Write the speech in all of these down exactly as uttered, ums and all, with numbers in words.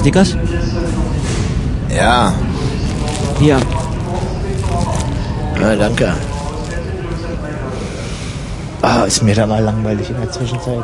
Snickers? Ja. Hier. Ja, danke. Ah, ist mir da mal langweilig in der Zwischenzeit.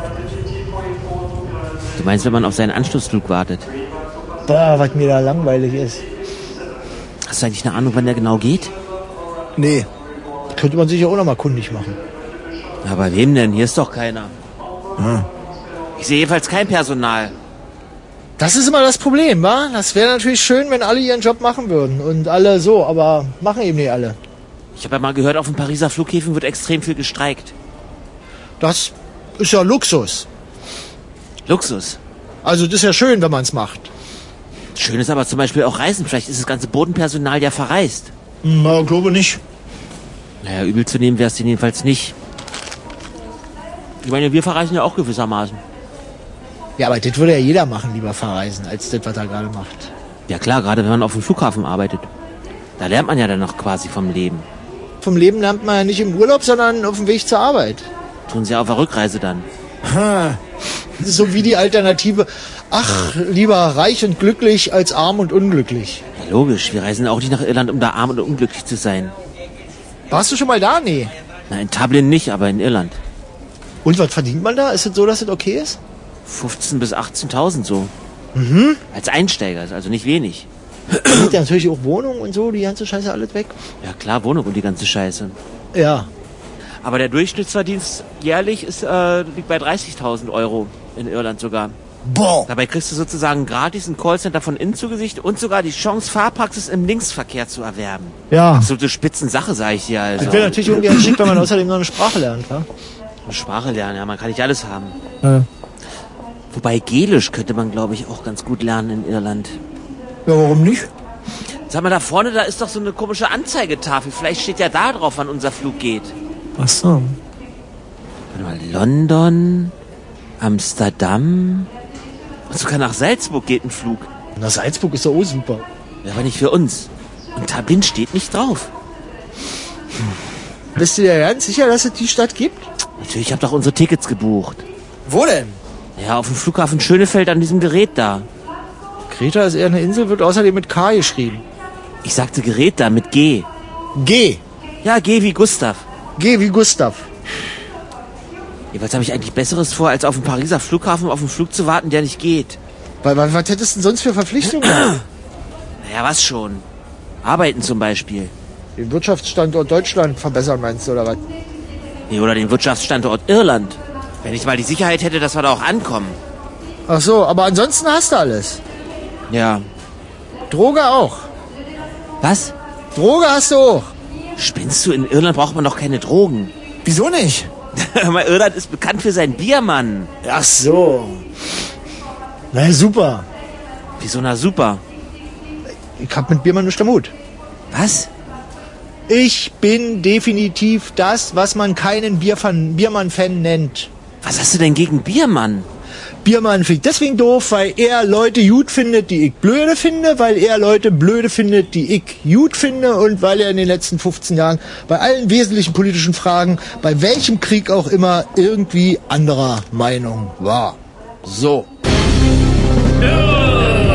Du meinst, wenn man auf seinen Anschlussflug wartet? Boah, was mir da langweilig ist. Hast du eigentlich eine Ahnung, wann der genau geht? Nee. Könnte man sich ja auch noch mal kundig machen. Na, bei wem denn? Hier ist doch keiner. Hm. Ich sehe jedenfalls kein Personal. Das ist immer das Problem, wa? Das wäre natürlich schön, wenn alle ihren Job machen würden. Und alle so, aber machen eben nicht alle. Ich habe ja mal gehört, auf den Pariser Flughäfen wird extrem viel gestreikt. Das ist ja Luxus. Luxus? Also das ist ja schön, wenn man es macht. Schön ist aber zum Beispiel auch Reisen. Vielleicht ist das ganze Bodenpersonal ja verreist. Na, glaube nicht. Naja, übel zu nehmen wäre es jedenfalls nicht. Ich meine, wir verreisen ja auch gewissermaßen. Ja, aber das würde ja jeder machen, lieber verreisen, als das, was er gerade macht. Ja klar, gerade wenn man auf dem Flughafen arbeitet. Da lernt man ja dann noch quasi vom Leben. Vom Leben lernt man ja nicht im Urlaub, sondern auf dem Weg zur Arbeit. Tun sie ja auf der Rückreise dann. Ha. Das ist so wie die Alternative. Ach, lieber reich und glücklich als arm und unglücklich. Ja, logisch. Wir reisen auch nicht nach Irland, um da arm und unglücklich zu sein. Warst du schon mal da? Nee. Na, in Dublin nicht, aber in Irland. Und was verdient man da? Ist es so, dass es okay ist? fünfzehntausend bis achtzehntausend so. Mhm. Als Einsteiger, also nicht wenig. Sind ja natürlich auch Wohnungen und so, die ganze Scheiße alles weg. Ja klar, Wohnung und die ganze Scheiße. Ja. Aber der Durchschnittsverdienst jährlich ist, äh, liegt bei dreißigtausend Euro in Irland sogar. Boah. Dabei kriegst du sozusagen gratis ein Callcenter von innen zu Gesicht und sogar die Chance, Fahrpraxis im Linksverkehr zu erwerben. Ja. Absolute Spitzensache, sag ich dir. Also. Das wäre natürlich irgendwie ein Schick, wenn man außerdem noch eine Sprache lernt, wa? Eine Sprache lernen, ja, man kann nicht alles haben. Ja. Wobei Gälisch könnte man, glaube ich, auch ganz gut lernen in Irland. Ja, warum nicht? Sag mal, da vorne, da ist doch so eine komische Anzeigetafel. Vielleicht steht ja da drauf, wann unser Flug geht. Ach so. Warte mal, London, Amsterdam und sogar nach Salzburg geht ein Flug. Na, Salzburg ist doch auch super. Ja, aber nicht für uns. Und Dublin steht nicht drauf. Hm. Bist du dir ganz sicher, dass es die Stadt gibt? Natürlich, ich habe doch unsere Tickets gebucht. Wo denn? Ja, auf dem Flughafen Schönefeld an diesem Gerät da. Kreta ist eher eine Insel, wird außerdem mit K geschrieben. Ich sagte Gerät da, mit G. G. Ja, G wie Gustav. G wie Gustav. Jedenfalls habe ich eigentlich Besseres vor, als auf dem Pariser Flughafen auf einen Flug zu warten, der nicht geht. Weil, was, was hättest du denn sonst für Verpflichtungen? Naja, was schon? Arbeiten zum Beispiel. Den Wirtschaftsstandort Deutschland verbessern, meinst du, oder was? Nee, oder den Wirtschaftsstandort Irland. Wenn ich mal die Sicherheit hätte, dass wir da auch ankommen. Ach so, aber ansonsten hast du alles. Ja. Droge auch. Was? Droge hast du auch. Spinnst du? In Irland braucht man doch keine Drogen. Wieso nicht? Weil Irland ist bekannt für seinen Biermann. Ach so. Na super. Wieso, na super? Ich hab mit Biermann nicht am Hut. Was? Ich bin definitiv das, was man keinen Bierfan, Biermann-Fan nennt. Was hast du denn gegen Biermann? Biermann finde ich deswegen doof, weil er Leute gut findet, die ich blöde finde, weil er Leute blöde findet, die ich gut finde und weil er in den letzten fünfzehn Jahren bei allen wesentlichen politischen Fragen, bei welchem Krieg auch immer, irgendwie anderer Meinung war. So. Ja.